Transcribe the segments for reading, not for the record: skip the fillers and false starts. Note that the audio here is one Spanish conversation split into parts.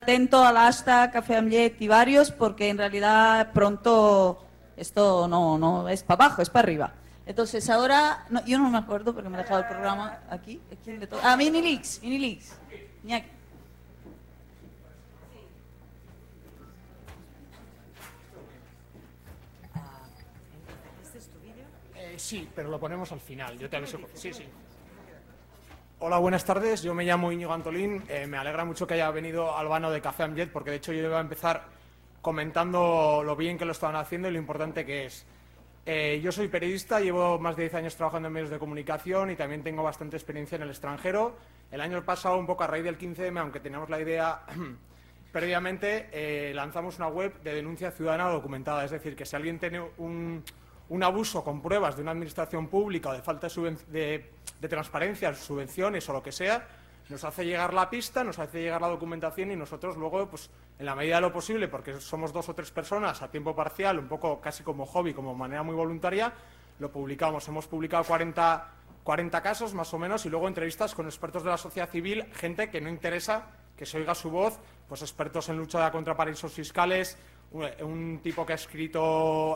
Atento al hashtag Café amb Llet y varios, porque en realidad pronto esto no es para abajo, es para arriba. Entonces ahora, no, yo no me acuerdo porque me he dejado el programa aquí. ¿Quién le toca? Ah, Minilix. Iñaki. ¿Este es tu vídeo? Sí, pero lo ponemos al final. Yo te aviso. Sí. Hola, buenas tardes. Yo me llamo Íñigo Antolín. Me alegra mucho que haya venido Albano de Café amb Llet, porque de hecho yo iba a empezar comentando lo bien que lo estaban haciendo y lo importante que es. Yo soy periodista, llevo más de 10 años trabajando en medios de comunicación y también tengo bastante experiencia en el extranjero. El año pasado, un poco a raíz del 15M, aunque teníamos la idea previamente, lanzamos una web de denuncia ciudadana documentada. Es decir, que si alguien tiene un abuso con pruebas de una administración pública o de falta de transparencia, subvenciones o lo que sea, nos hace llegar la pista, nos hace llegar la documentación y nosotros luego, pues, en la medida de lo posible, porque somos 2 o 3 personas a tiempo parcial, un poco casi como hobby, como manera muy voluntaria, lo publicamos. Hemos publicado 40 casos más o menos y luego entrevistas con expertos de la sociedad civil, gente que no interesa que se oiga su voz, pues expertos en lucha contra paraísos fiscales, un tipo que ha escrito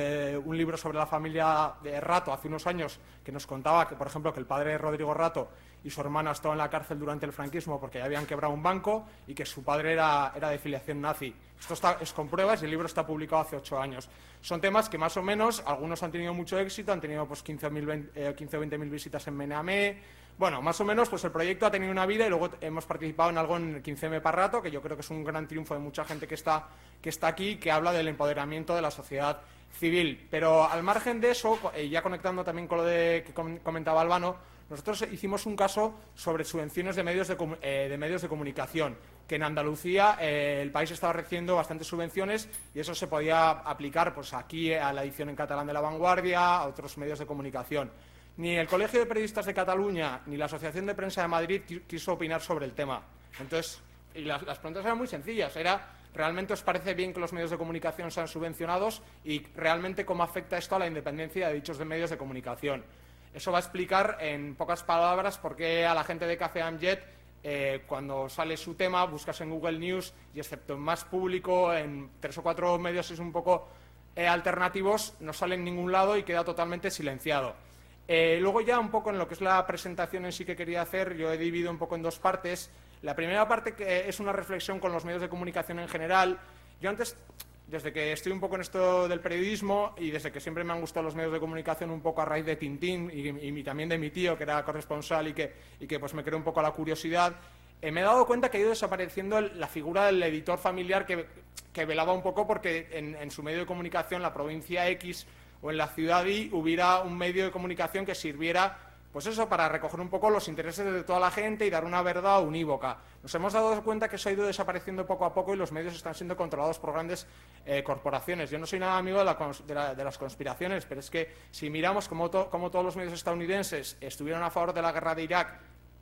un libro sobre la familia de Rato hace unos años, que nos contaba que, por ejemplo, que el padre de Rodrigo Rato y su hermana estaban en la cárcel durante el franquismo porque ya habían quebrado un banco y que su padre era de filiación nazi. Esto es con pruebas y el libro está publicado hace 8 años. Son temas que más o menos, algunos han tenido mucho éxito, han tenido pues 15 o 20.000 visitas en Meneame. Bueno, más o menos, pues el proyecto ha tenido una vida y luego hemos participado en algo en el 15M para Rato, que yo creo que es un gran triunfo de mucha gente que está aquí, que habla del empoderamiento de la sociedad civil. Pero al margen de eso, ya conectando también con lo que comentaba Albano, nosotros hicimos un caso sobre subvenciones de medios de comunicación, que en Andalucía el país estaba recibiendo bastantes subvenciones y eso se podía aplicar pues aquí a la edición en catalán de La Vanguardia, a otros medios de comunicación. Ni el Colegio de Periodistas de Cataluña ni la Asociación de Prensa de Madrid quiso opinar sobre el tema. Entonces, y las preguntas eran muy sencillas. ¿Realmente os parece bien que los medios de comunicación sean subvencionados? Y realmente cómo afecta esto a la independencia de dichos medios de comunicación. Eso va a explicar en pocas palabras por qué a la gente de Café amb Llet, cuando sale su tema, buscas en Google News y excepto en Más Público, en 3 o 4 medios es un poco alternativos, no sale en ningún lado y queda totalmente silenciado. Luego ya un poco en lo que es la presentación en sí que quería hacer, yo he dividido un poco en 2 partes. La primera parte que es una reflexión con los medios de comunicación en general. Yo antes, desde que estoy un poco en esto del periodismo y desde que siempre me han gustado los medios de comunicación un poco a raíz de Tintín y también de mi tío, que era corresponsal y que pues me creó un poco la curiosidad, me he dado cuenta que ha ido desapareciendo la figura del editor familiar que velaba un poco porque en su medio de comunicación, la provincia X o en la ciudad Y, hubiera un medio de comunicación que sirviera, pues eso, para recoger un poco los intereses de toda la gente y dar una verdad unívoca. Nos hemos dado cuenta que eso ha ido desapareciendo poco a poco y los medios están siendo controlados por grandes corporaciones. Yo no soy nada amigo de las conspiraciones, pero es que si miramos cómo todos los medios estadounidenses estuvieron a favor de la guerra de Irak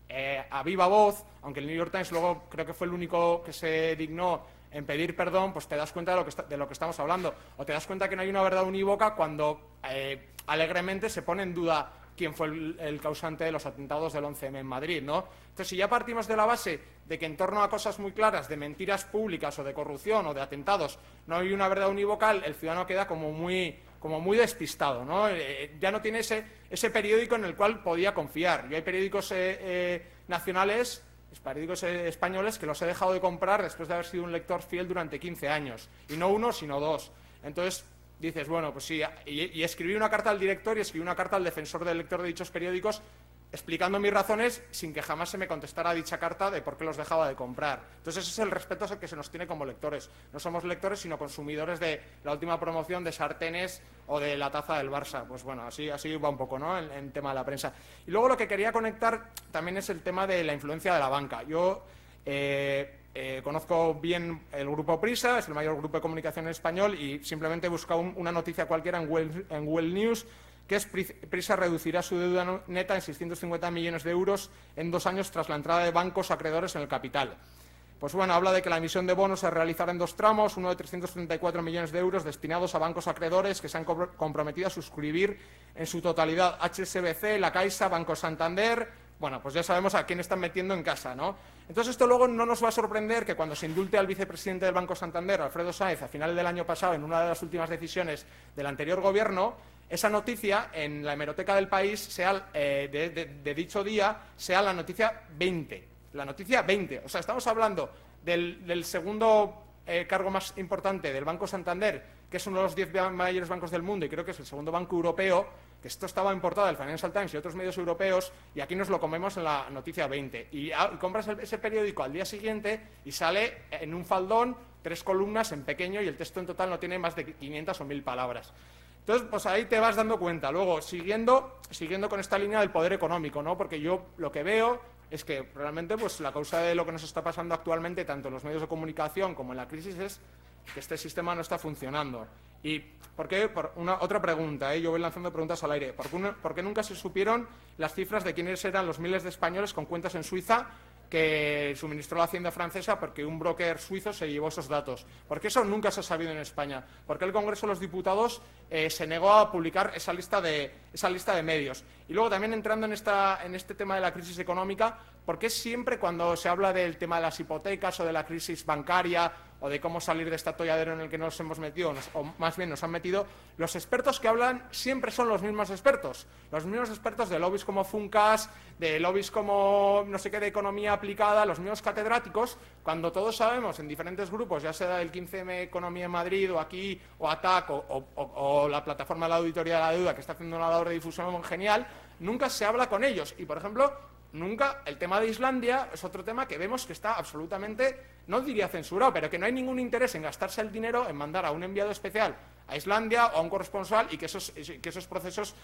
a viva voz, aunque el New York Times luego creo que fue el único que se dignó en pedir perdón, pues te das cuenta de lo que estamos hablando. O te das cuenta que no hay una verdad unívoca cuando alegremente se pone en duda quién fue el causante de los atentados del 11M en Madrid, ¿no? Entonces, si ya partimos de la base de que en torno a cosas muy claras de mentiras públicas o de corrupción o de atentados no hay una verdad unívoca, el ciudadano queda como muy despistado, ¿no? Ya no tiene ese periódico en el cual podía confiar. Yo hay periódicos nacionales, periódicos españoles, que los he dejado de comprar después de haber sido un lector fiel durante 15 años. Y no 1, sino 2. Entonces dices, bueno, pues sí, y escribí una carta al director y escribí una carta al defensor del lector de dichos periódicos explicando mis razones sin que jamás se me contestara dicha carta de por qué los dejaba de comprar. Entonces ese es el respeto que se nos tiene como lectores. No somos lectores, sino consumidores de la última promoción de sartenes o de la taza del Barça. Pues bueno, así va un poco, ¿no?, en tema de la prensa. Y luego lo que quería conectar también es el tema de la influencia de la banca. Yo conozco bien el grupo Prisa, es el mayor grupo de comunicación en español, y simplemente he buscado una noticia cualquiera en Google News, que es Prisa reducirá su deuda neta en 650 millones de euros en 2 años tras la entrada de bancos acreedores en el capital. Pues bueno, habla de que la emisión de bonos se realizará en 2 tramos, uno de 334 millones de euros destinados a bancos acreedores que se han comprometido a suscribir en su totalidad: HSBC, La Caixa, Banco Santander, bueno, pues ya sabemos a quién están metiendo en casa, ¿no? Entonces esto luego no nos va a sorprender que cuando se indulte al vicepresidente del Banco Santander, Alfredo Sáenz, a final del año pasado, en una de las últimas decisiones del anterior gobierno, esa noticia en la hemeroteca del País sea, de dicho día sea la noticia 20. La noticia 20. O sea, estamos hablando del segundo cargo más importante del Banco Santander, que es uno de los 10 mayores bancos del mundo y creo que es el segundo banco europeo, que esto estaba importado del Financial Times y otros medios europeos, y aquí nos lo comemos en la noticia 20. Y compras ese periódico al día siguiente y sale en un faldón, 3 columnas en pequeño, y el texto en total no tiene más de 500 o 1000 palabras. Entonces, pues ahí te vas dando cuenta. Luego, siguiendo con esta línea del poder económico, ¿no? Porque yo lo que veo es que realmente pues la causa de lo que nos está pasando actualmente, tanto en los medios de comunicación como en la crisis, es que este sistema no está funcionando. ¿Y por qué? Otra pregunta, yo voy lanzando preguntas al aire. ¿Por qué nunca se supieron las cifras de quiénes eran los miles de españoles con cuentas en Suiza que suministró la Hacienda francesa porque un broker suizo se llevó esos datos? Porque eso nunca se ha sabido en España. Porque el Congreso de los Diputados se negó a publicar esa lista de medios. Y luego también entrando en este tema de la crisis económica, ¿por qué siempre cuando se habla del tema de las hipotecas o de la crisis bancaria o de cómo salir de este atolladero en el que nos hemos metido, o más bien nos han metido, los expertos que hablan siempre son los mismos expertos de lobbies como Funcas, de lobbies como no sé qué de economía aplicada, los mismos catedráticos, cuando todos sabemos en diferentes grupos, ya sea el 15M Economía en Madrid o aquí, o ATAC, o la plataforma de la auditoría de la deuda, que está haciendo una labor de difusión genial, nunca se habla con ellos. Y, por ejemplo, nunca el tema de Islandia es otro tema que vemos que está absolutamente, no diría censurado, pero que no hay ningún interés en gastarse el dinero en mandar a un enviado especial a Islandia o a un corresponsal y que esos procesos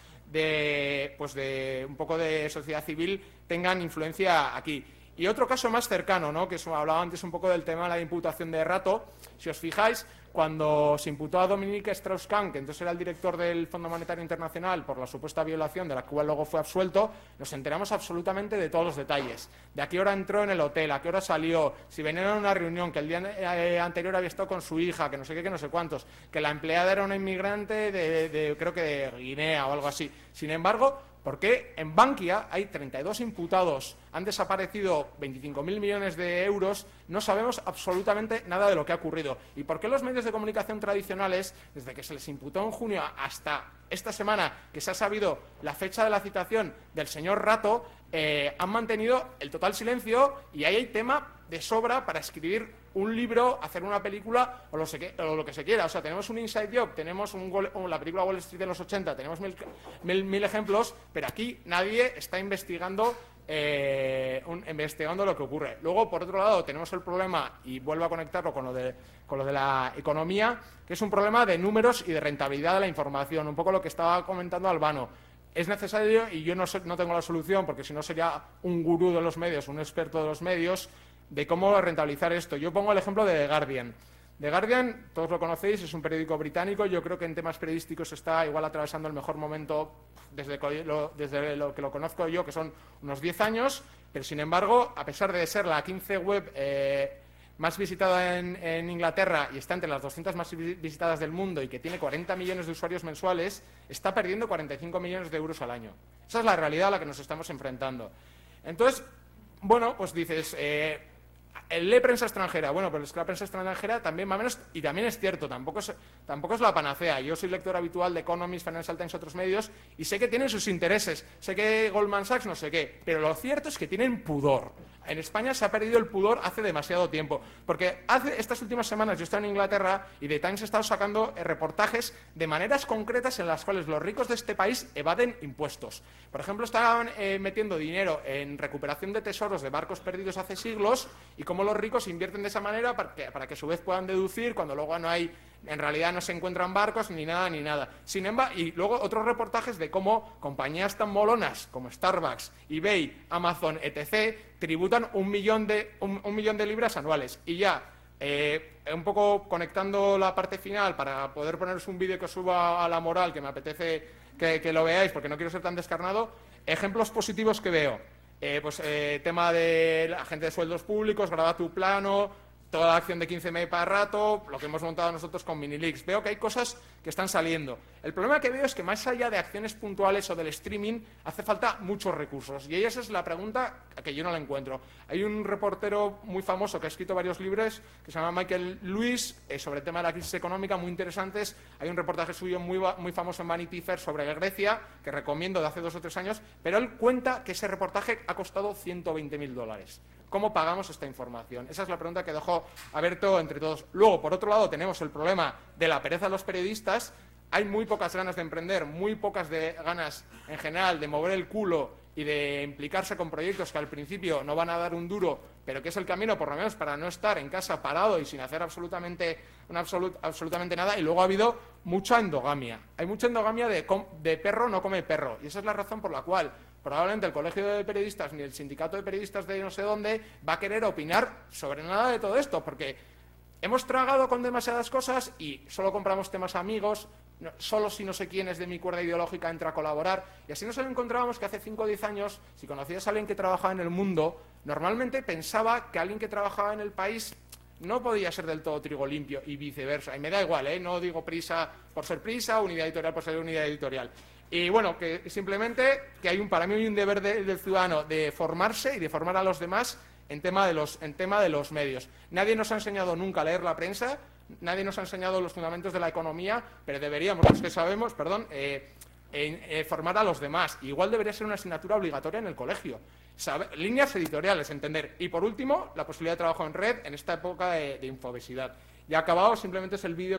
de un poco de sociedad civil tengan influencia aquí. Y otro caso más cercano, ¿no? Que hablaba antes un poco del tema de la imputación de Rato. Si os fijáis, cuando se imputó a Dominique Strauss-Kahn, que entonces era el director del Fondo Monetario Internacional, por la supuesta violación de la cual luego fue absuelto, nos enteramos absolutamente de todos los detalles. De a qué hora entró en el hotel, a qué hora salió, si venía a una reunión, que el día anterior había estado con su hija, que no sé qué, que no sé cuántos, que la empleada era una inmigrante creo que de Guinea o algo así. Sin embargo, ¿por qué en Bankia hay 32 imputados, han desaparecido 25.000 millones de euros, no sabemos absolutamente nada de lo que ha ocurrido? ¿Y por qué los medios de comunicación tradicionales, desde que se les imputó en junio hasta esta semana, que se ha sabido la fecha de la citación del señor Rato, han mantenido el total silencio y ahí hay tema de sobra para escribir un libro, hacer una película o lo que se quiera? O sea, tenemos un inside job, tenemos la película Wall Street de los 80, tenemos mil ejemplos, pero aquí nadie está investigando lo que ocurre. Luego, por otro lado, tenemos el problema, y vuelvo a conectarlo con lo de la economía, que es un problema de números y de rentabilidad de la información, un poco lo que estaba comentando Albano. Es necesario, y yo no tengo la solución, porque si no sería un gurú de los medios, un experto de los medios, de cómo rentabilizar esto. Yo pongo el ejemplo de The Guardian. The Guardian, todos lo conocéis, es un periódico británico. Yo creo que en temas periodísticos está igual atravesando el mejor momento desde lo que lo conozco yo, que son unos 10 años, pero sin embargo, a pesar de ser la 15 web más visitada en Inglaterra y está entre las 200 más visitadas del mundo y que tiene 40 millones de usuarios mensuales, está perdiendo 45 millones de euros al año. Esa es la realidad a la que nos estamos enfrentando. Entonces, bueno, pues dices, lee prensa extranjera. Bueno, pero es que la prensa extranjera también, más o menos, y también es cierto, tampoco es la panacea. Yo soy lector habitual de Economist, Financial Times y otros medios, y sé que tienen sus intereses, sé que Goldman Sachs no sé qué, pero lo cierto es que tienen pudor. En España se ha perdido el pudor hace demasiado tiempo, porque estas últimas semanas yo he estado en Inglaterra y The Times ha estado sacando reportajes de maneras concretas en las cuales los ricos de este país evaden impuestos. Por ejemplo, estaban metiendo dinero en recuperación de tesoros de barcos perdidos hace siglos y cómo los ricos invierten de esa manera para que a su vez puedan deducir cuando luego en realidad no se encuentran barcos ni nada. Sin embargo, y luego otros reportajes de cómo compañías tan molonas como Starbucks, eBay, Amazon, etc., tributan un millón de libras anuales. Y ya, un poco conectando la parte final para poder poneros un vídeo que os suba a la moral, que me apetece que lo veáis porque no quiero ser tan descarnado, ejemplos positivos que veo. Tema de la gente de sueldos públicos, graba tu plano, toda la acción de 15M para rato, lo que hemos montado nosotros con Minilix. Veo que hay cosas que están saliendo. El problema que veo es que más allá de acciones puntuales o del streaming, hace falta muchos recursos. Y esa es la pregunta que yo no la encuentro. Hay un reportero muy famoso que ha escrito varios libros, que se llama Michael Lewis, sobre el tema de la crisis económica, muy interesantes. Hay un reportaje suyo muy famoso en Vanity Fair sobre Grecia, que recomiendo, de hace 2 o 3 años, pero él cuenta que ese reportaje ha costado $120.000. ¿Cómo pagamos esta información? Esa es la pregunta que dejo abierto entre todos. Luego, por otro lado, tenemos el problema de la pereza de los periodistas. Hay muy pocas ganas de emprender, muy pocas ganas en general de mover el culo y de implicarse con proyectos que al principio no van a dar un duro, pero que es el camino, por lo menos, para no estar en casa parado y sin hacer absolutamente nada. Y luego ha habido mucha endogamia. Hay mucha endogamia de perro no come perro. Y esa es la razón por la cual probablemente el Colegio de Periodistas ni el Sindicato de Periodistas de no sé dónde va a querer opinar sobre nada de todo esto, porque hemos tragado con demasiadas cosas y solo compramos temas amigos, solo si no sé quién es de mi cuerda ideológica entra a colaborar. Y así nos encontrábamos que hace 5 o 10 años, si conocías a alguien que trabajaba en El Mundo, normalmente pensaba que alguien que trabajaba en El País no podía ser del todo trigo limpio y viceversa. Y me da igual, no digo Prisa por ser Prisa, Unidad Editorial por ser Unidad Editorial. Y bueno, que simplemente que para mí hay un deber del ciudadano de formarse y de formar a los demás en tema de los medios. Nadie nos ha enseñado nunca a leer la prensa, nadie nos ha enseñado los fundamentos de la economía, pero deberíamos, los que sabemos, formar a los demás. Igual debería ser una asignatura obligatoria en el colegio. Líneas editoriales, entender. Y por último, la posibilidad de trabajo en red en esta época de infobesidad. Y acabado, simplemente es el vídeo